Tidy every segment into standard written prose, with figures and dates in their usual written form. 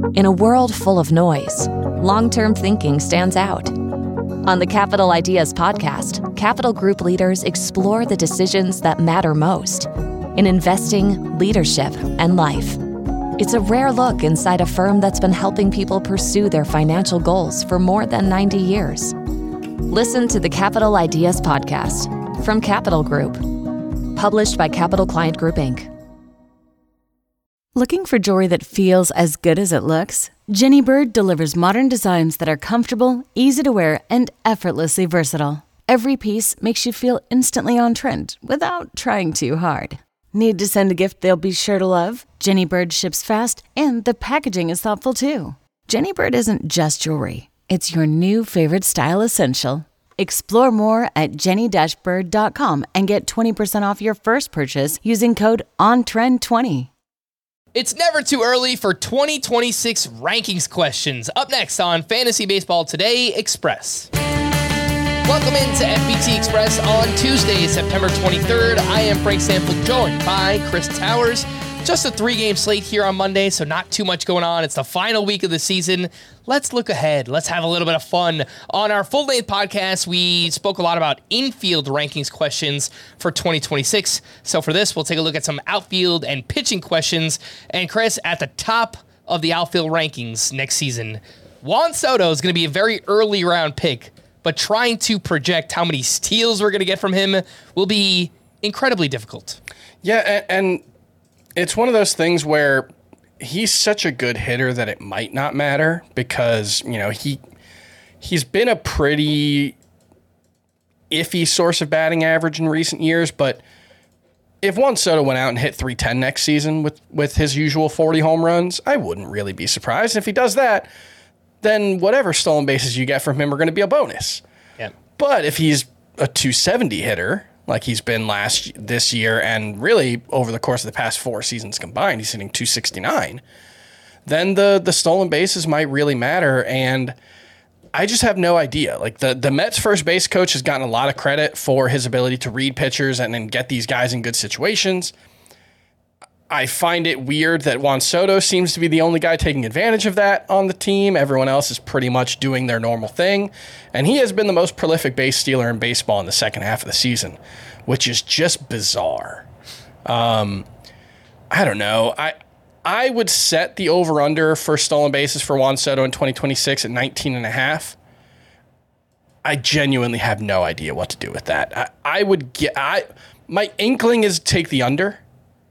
In a world full of noise, long-term thinking stands out. On the Capital Ideas podcast, Capital Group leaders explore the decisions that matter most in investing, leadership, and life. It's a rare look inside a firm that's been helping people pursue their financial goals for more than 90 years. Listen to the Capital Ideas podcast from Capital Group, published by Capital Client Group, Inc. Looking for jewelry that feels as good as it looks? Jenny Bird delivers modern designs that are comfortable, easy to wear, and effortlessly versatile. Every piece makes you feel instantly on trend without trying too hard. Need to send a gift they'll be sure to love? Jenny Bird ships fast, and the packaging is thoughtful too. Jenny Bird isn't just jewelry. It's your new favorite style essential. Explore more at jenny-bird.com and get 20% off your first purchase using code ONTREND20. It's never too early for 2026 rankings questions. Up next on Fantasy Baseball Today Express. Welcome into FBT Express on Tuesday, September 23rd. I am Frank Sample, joined by Chris Towers. Just a 3-game slate here on Monday, so not too much going on. It's the final week of the season. Let's look ahead. Let's have a little bit of fun. On our full-length podcast, we spoke a lot about infield rankings questions for 2026. So for this, we'll take a look at some outfield and pitching questions. And Chris, at the top of the outfield rankings next season, Juan Soto is going to be a very early round pick, but trying to project how many steals we're going to get from him will be incredibly difficult. Yeah, and it's one of those things where he's such a good hitter that it might not matter because, you know, he's been a pretty iffy source of batting average in recent years, but if Juan Soto went out and hit 310 next season with his usual 40 home runs, I wouldn't really be surprised. If he does that, then whatever stolen bases you get from him are going to be a bonus. Yeah. But if he's a 270 hitter, like he's been this year and really over the course of the past 4 seasons combined, he's hitting 269, then the stolen bases might really matter. And I just have no idea. Like the Mets first base coach has gotten a lot of credit for his ability to read pitchers and then get these guys in good situations. I find it weird that Juan Soto seems to be the only guy taking advantage of that on the team. Everyone else is pretty much doing their normal thing. And he has been the most prolific base stealer in baseball in the second half of the season, which is just bizarre. I don't know. I would set the over-under for stolen bases for Juan Soto in 2026 at 19.5. I genuinely have no idea what to do with that. My inkling is take the under,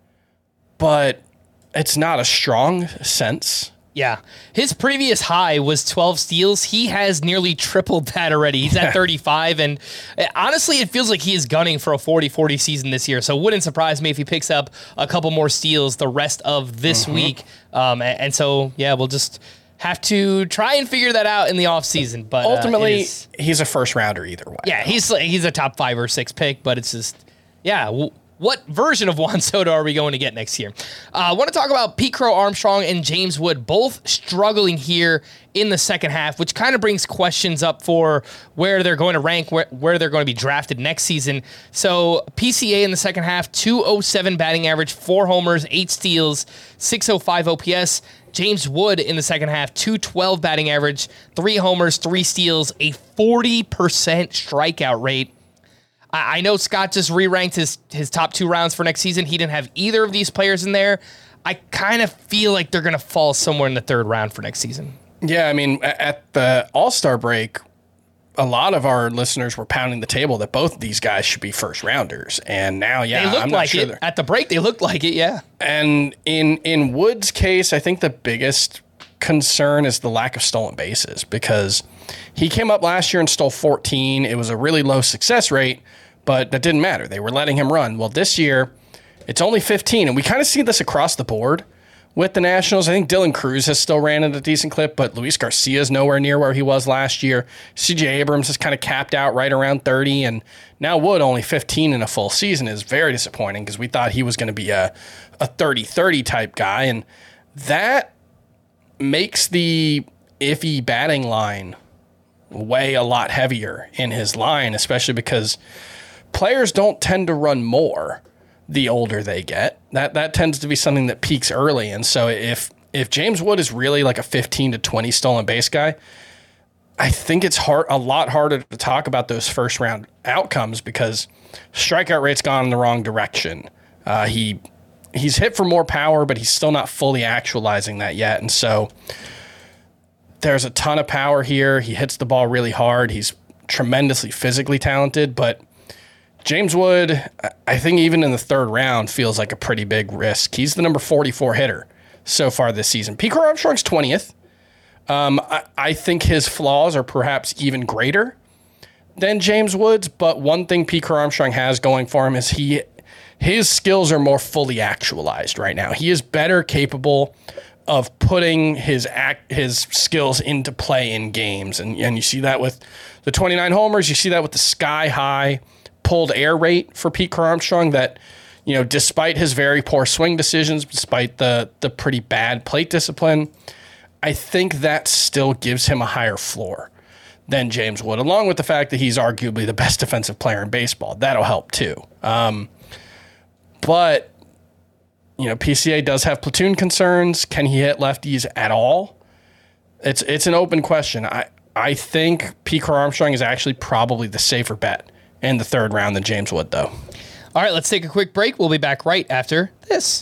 but it's not a strong sense. Yeah. His previous high was 12 steals. He has nearly tripled that already. He's at 35, and honestly, it feels like he is gunning for a 40-40 season this year, so it wouldn't surprise me if he picks up a couple more steals the rest of this week. And so, yeah, we'll just have to try and figure that out in the offseason. But ultimately, he's a first-rounder either way. Yeah, he's a top 5 or 6 pick, but it's just, yeah, what version of Juan Soto are we going to get next year? I want to talk about Pete Crow Armstrong and James Wood, both struggling here in the second half, which kind of brings questions up for where they're going to rank, where they're going to be drafted next season. So PCA in the second half, 207 batting average, 4 homers, 8 steals, 605 OPS. James Wood in the second half, 212 batting average, 3 homers, 3 steals, a 40% strikeout rate. I know Scott just re-ranked his top 2 rounds for next season. He didn't have either of these players in there. I kind of feel like they're going to fall somewhere in the 3rd round for next season. Yeah, I mean, at the All-Star break, a lot of our listeners were pounding the table that both of these guys should be first rounders. And now, yeah, they looked I'm not like sure it. At the break, they looked like it, yeah. And in Wood's case, I think the biggest concern is the lack of stolen bases because he came up last year and stole 14. It was a really low success rate, but that didn't matter. They were letting him run. Well, this year, it's only 15, and we kind of see this across the board with the Nationals. I think Dylan Cruz has still ran at a decent clip, but Luis Garcia is nowhere near where he was last year. CJ Abrams has kind of capped out right around 30, and now Wood only 15 in a full season is very disappointing because we thought he was going to be a 30-30 type guy, and that makes the iffy batting line weigh a lot heavier in his line, especially because players don't tend to run more the older they get. That tends to be something that peaks early. And so if if James Wood is really like a 15 to 20 stolen base guy, I think it's a lot harder to talk about those first round outcomes because strikeout rate's gone in the wrong direction. He's hit for more power, but he's still not fully actualizing that yet. And so there's a ton of power here. He hits the ball really hard. He's tremendously physically talented, but James Wood, I think even in the third round, feels like a pretty big risk. He's the number 44 hitter so far this season. P.Q. Armstrong's 20th. I think his flaws are perhaps even greater than James Wood's, but one thing P.Q. Armstrong has going for him is his skills are more fully actualized right now. He is better capable of putting his skills into play in games, and you see that with the 29 homers. You see that with the sky-high pulled air rate for P.Q. Armstrong that, despite his very poor swing decisions, despite the pretty bad plate discipline, I think that still gives him a higher floor than James Wood, along with the fact that he's arguably the best defensive player in baseball. That'll help too. But, PCA does have platoon concerns. Can he hit lefties at all? It's an open question. I think P.Q. Armstrong is actually probably the safer bet in the third round than James Wood, though. All right, let's take a quick break. We'll be back right after this.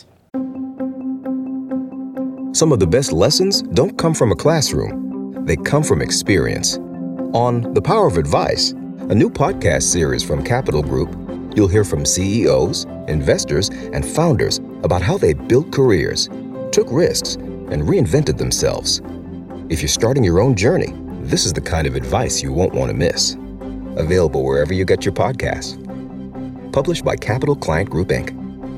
Some of the best lessons don't come from a classroom. They come from experience. On The Power of Advice, a new podcast series from Capital Group, you'll hear from CEOs, investors, and founders about how they built careers, took risks, and reinvented themselves. If you're starting your own journey, this is the kind of advice you won't want to miss. Available wherever you get your podcasts. Published by Capital Client Group, Inc.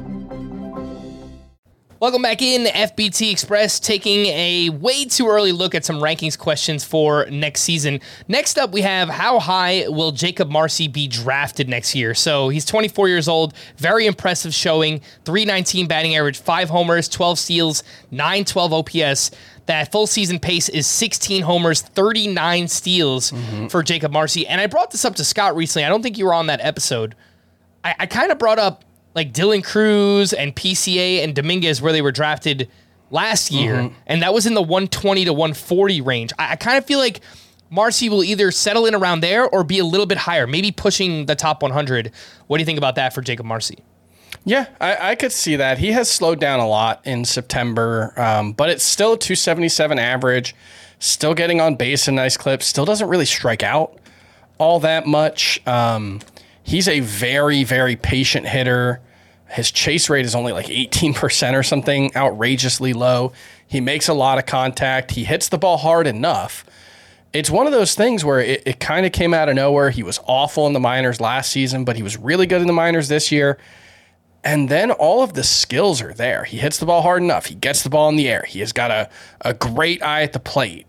Welcome back in FBT Express, taking a way too early look at some rankings questions for next season. Next up, we have how high will Jacob Marcy be drafted next year? So he's 24 years old, very impressive showing, .319 batting average, 5 homers, 12 steals, .912 OPS. That full season pace is 16 homers, 39 steals for Jacob Marcy. And I brought this up to Scott recently. I don't think you were on that episode. I kind of brought up like Dylan Cruz and PCA and Dominguez where they were drafted last year, and that was in the 120 to 140 range. I kind of feel like Marcy will either settle in around there or be a little bit higher, maybe pushing the top 100. What do you think about that for Jacob Marcy? Yeah, I could see that. He has slowed down a lot in September, but it's still a 277 average, still getting on base in nice clips, still doesn't really strike out all that much. He's a very, very patient hitter. His chase rate is only like 18% or something, outrageously low. He makes a lot of contact. He hits the ball hard enough. It's one of those things where it kind of came out of nowhere. He was awful in the minors last season, but he was really good in the minors this year. And then all of the skills are there. He hits the ball hard enough. He gets the ball in the air. He has got a great eye at the plate.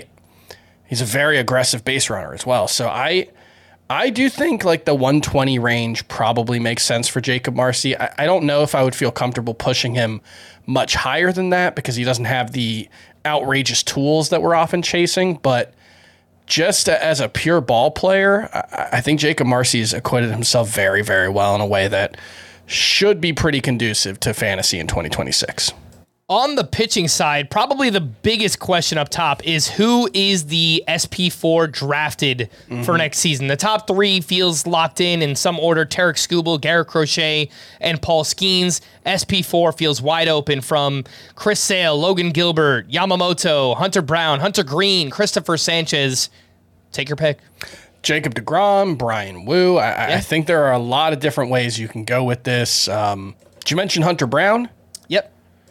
He's a very aggressive base runner as well. So I do think like the 120 range probably makes sense for Jacob Marcy. I don't know if I would feel comfortable pushing him much higher than that because he doesn't have the outrageous tools that we're often chasing. But just as a pure ball player, I think Jacob Marcy has acquitted himself very, very well in a way that should be pretty conducive to fantasy in 2026. On the pitching side, probably the biggest question up top is who is the SP4 drafted for next season? The top 3 feels locked in some order: Tarek Skubal, Garrett Crochet, and Paul Skeens. SP4 feels wide open from Chris Sale, Logan Gilbert, Yamamoto, Hunter Brown, Hunter Green, Christopher Sanchez. Take your pick. Jacob deGrom, Brian Wu. I think there are a lot of different ways you can go with this. Did you mention Hunter Brown? Yep.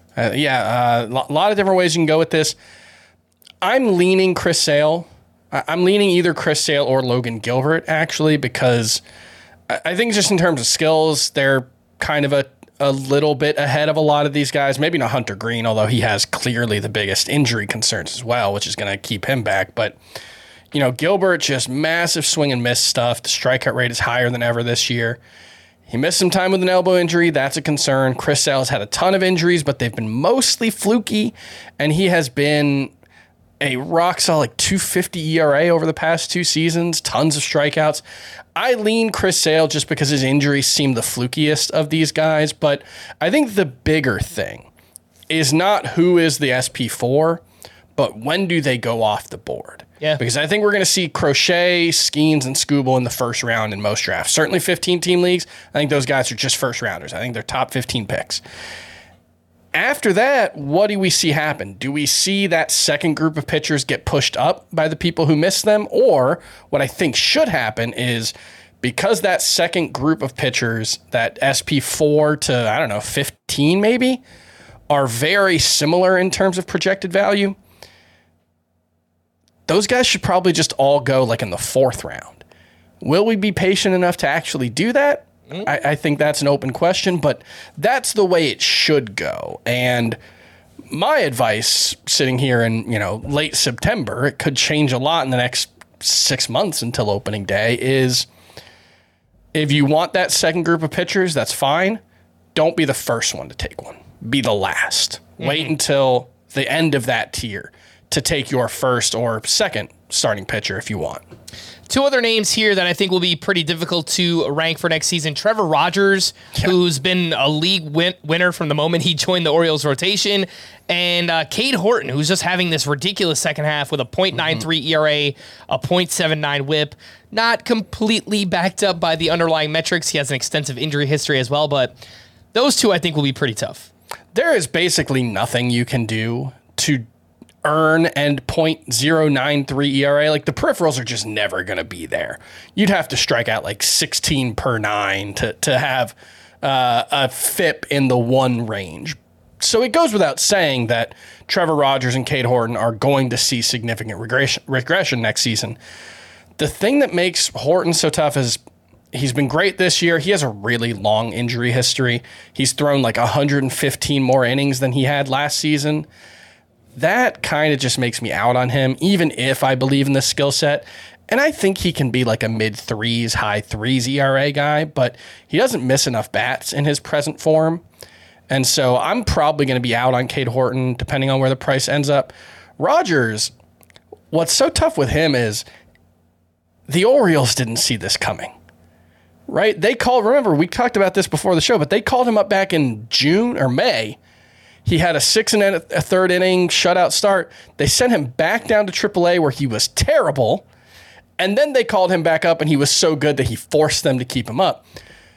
A lot of different ways you can go with this. I'm leaning Chris Sale. I'm leaning either Chris Sale or Logan Gilbert, actually, because I think just in terms of skills, they're kind of a little bit ahead of a lot of these guys. Maybe not Hunter Green, although he has clearly the biggest injury concerns as well, which is going to keep him back. But, Gilbert, just massive swing and miss stuff. The strikeout rate is higher than ever this year. He missed some time with an elbow injury. That's a concern. Chris Sale has had a ton of injuries, but they've been mostly fluky, and he has been a rock-solid 2.50 ERA over the past 2 seasons, tons of strikeouts. I lean Chris Sale just because his injuries seem the flukiest of these guys, but I think the bigger thing is not who is the SP4, but when do they go off the board? Yeah. Because I think we're going to see Crochet, Skeens, and Skubal in the first round in most drafts. Certainly 15-team leagues, I think those guys are just first rounders. I think they're top 15 picks. After that, what do we see happen? Do we see that second group of pitchers get pushed up by the people who missed them? Or what I think should happen is because that second group of pitchers, that SP4 to, 15 maybe, are very similar in terms of projected value, those guys should probably just all go like in the fourth round. Will we be patient enough to actually do that? I think that's an open question, but that's the way it should go. And my advice sitting here in, late September, it could change a lot in the next 6 months until opening day, is if you want that second group of pitchers, that's fine. Don't be the first one to take one. Be the last. Wait until the end of that tier to take your first or second starting pitcher if you want. Two other names here that I think will be pretty difficult to rank for next season. Trevor Rogers, who's been a league winner from the moment he joined the Orioles rotation, and Cade Horton, who's just having this ridiculous second half with a .93 ERA, a .79 whip. Not completely backed up by the underlying metrics. He has an extensive injury history as well, but those two I think will be pretty tough. There is basically nothing you can do to earn and .093 ERA. Like the peripherals are just never going to be there. You'd have to strike out like 16 per 9 to have a FIP in the 1 range. So it goes without saying that Trevor Rogers and Cade Horton are going to see significant regression next season. The thing that makes Horton so tough is he's been great this year. He has a really long injury history. He's thrown like 115 more innings than he had last season. That kind of just makes me out on him, even if I believe in the skill set. And I think he can be like a mid-3s, high-3s ERA guy, but he doesn't miss enough bats in his present form. And so I'm probably going to be out on Cade Horton, depending on where the price ends up. Rogers, what's so tough with him is the Orioles didn't see this coming, right? Remember, we talked about this before the show, but they called him up back in June or May. He had a 6 1/3 inning shutout start. They sent him back down to AAA where he was terrible. And then they called him back up and he was so good that he forced them to keep him up.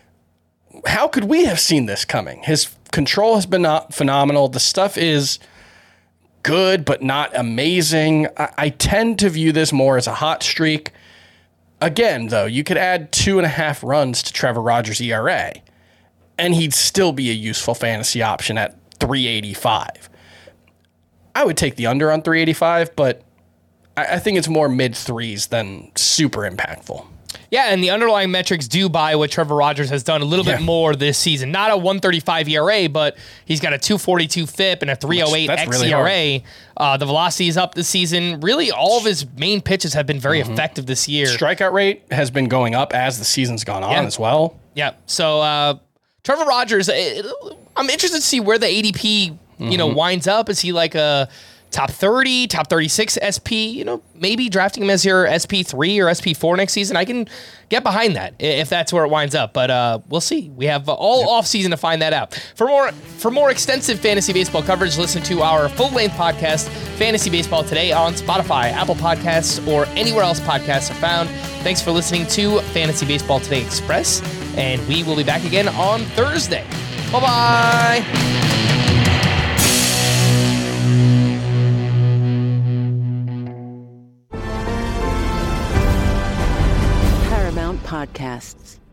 How could we have seen this coming? His control has been phenomenal. The stuff is good, but not amazing. I tend to view this more as a hot streak. Again, though, you could add 2.5 runs to Trevor Rogers' ERA, and he'd still be a useful fantasy option at 385. I would take the under on 385, but I think it's more mid-3s than super impactful. Yeah, and the underlying metrics do buy what Trevor Rogers has done a little bit more this season. Not a 135 ERA, but he's got a 242 FIP and a 308 xERA. Really the velocity is up this season. Really, all of his main pitches have been very effective this year. Strikeout rate has been going up as the season's gone on as well. Yeah, so Trevor Rogers, I'm interested to see where the ADP winds up. Is he like a top 30, top 36 SP? Maybe drafting him as your SP3 or SP4 next season. I can get behind that if that's where it winds up. But we'll see. We have all off season to find that out. For more extensive fantasy baseball coverage, listen to our full-length podcast, Fantasy Baseball Today, on Spotify, Apple Podcasts, or anywhere else podcasts are found. Thanks for listening to Fantasy Baseball Today Express, and we will be back again on Thursday. Bye-bye. Podcasts.